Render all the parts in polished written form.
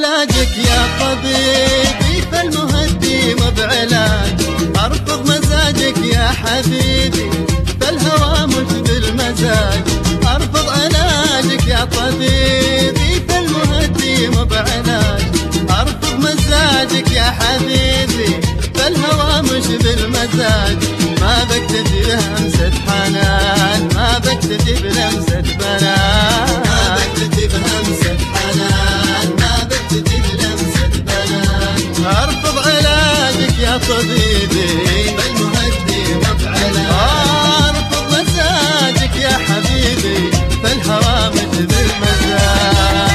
علاجك يا طبيبي فالمهدي مو بعلاج. ارفض مزاجك يا حبيبي فالهوى مش بالمزاج. ارفض علاجك يا طبيبي فالمهدي مو بعلاج. ارفض مزاجك يا حبيبي فالهوى مش بالمزاج. ما بكتفي بهمسة حنان، ما بكتفي بلمسة بنان، ما بكتفي بهمسة حنان، ما بكتفي بلمسة بنان. ارفض علاجك يا طبيبي فالمهدي مو بعلاج. ارفض مزاجك يا حبيبي فالهوى مش بالمزاج.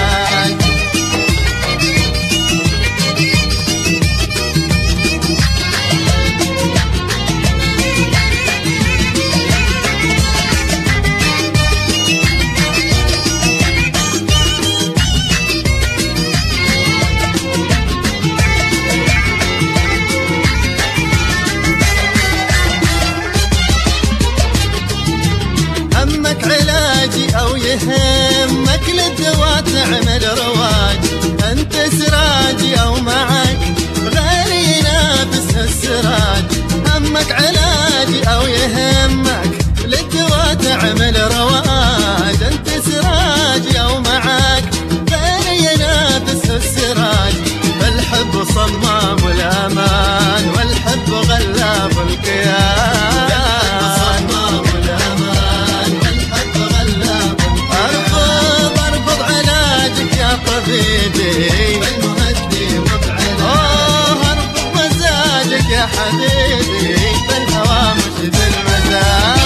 همك علاجي أو يهمك للدواء تعمل رواج. أنت سراجي أو معك غيري ينافس السراج. همك علاجي أو يهمك للدواء تعمل رواج. أنت سراجي أو معك غيري ينافس السراج. فالحب صمام الأمان والحب غلاب الكيان. طبيبي فالمهدي مو بعلاج. ارفض مزاجك يا حبيبي فالهوى مش بالمزاج.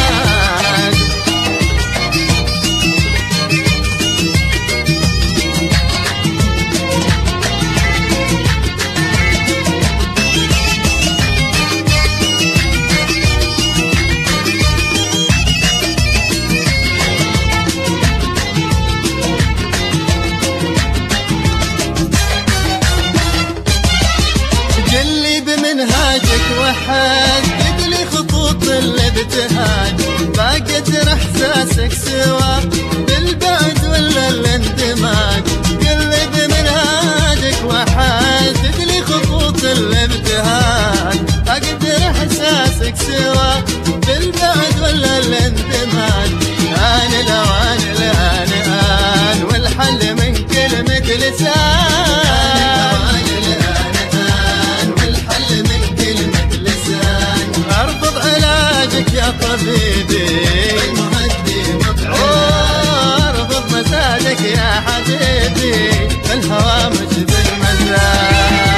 منهاجك وحدد لي خطوط الابتهاج. باقدر احساسك سوا بالبعد ولا الاندماج. قلي بمنهاجك وحدد لي خطوط الابتهاج. اقدر احساسك سوا بالبعد ولا الاندماج. آن الاوان الان آن والحل من كلمة لسان. يا طبيبي فالمهدي مو بعلاج. ارفض مزاجك يا حبيبي فالهوى مش بالمزاج.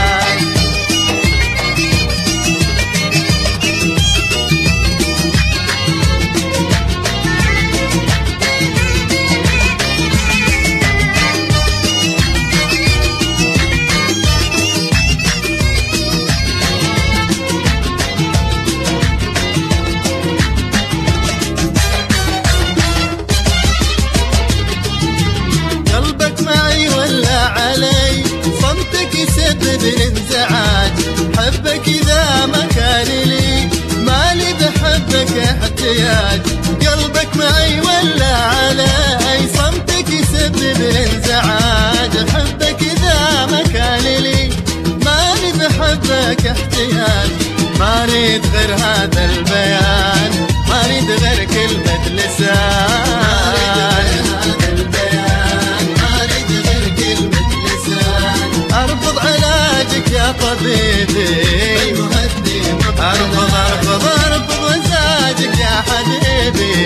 علي صمتك يسبب الانزعاج. حبك إذا ما كان لي مالي بحبك احتياج. قلبك معي ولا علي صمتك يسبب الانزعاج. حبك إذا ما كان لي مالي بحبك احتياج. ما اريد غير هذا البيان، ما اريد غير كلمة لسان. يا طبيبي فالمهدي مو بعلاج. ارفض مزاجك يا حبيبي